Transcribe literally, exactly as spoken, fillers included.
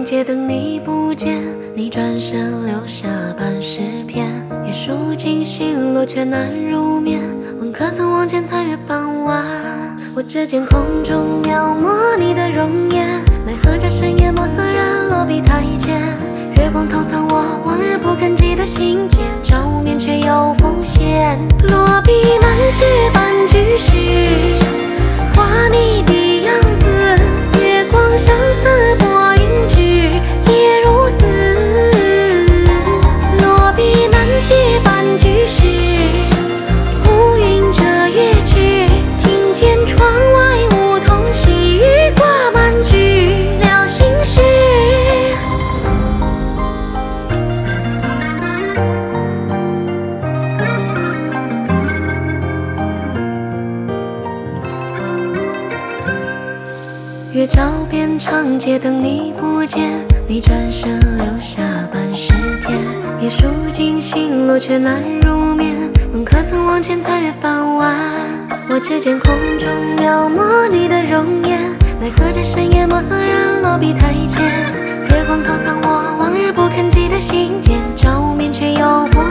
街等你不见，你转身留下半诗篇，夜书尽星落却难入眠。问可曾望见残月傍晚？我只见空中描摹你的容颜，奈何这深夜墨色染落笔太浅。月光偷藏我往日不肯记的信笺，照面却又浮现。落笔难写半句诗，画你的样子，月光相似薄云纸，夜如丝。落笔难写半句诗，乌云遮月枝，听见窗外梧桐细雨挂满纸，聊心事。月照遍长街等你不见，你转身留下半诗篇，夜书尽星落却难入眠。问可曾望见残月傍晚？我只见空中描摹你的容颜，奈何这深夜墨色染落笔太浅。月光偷藏我往日不肯记的信笺，照面却又浮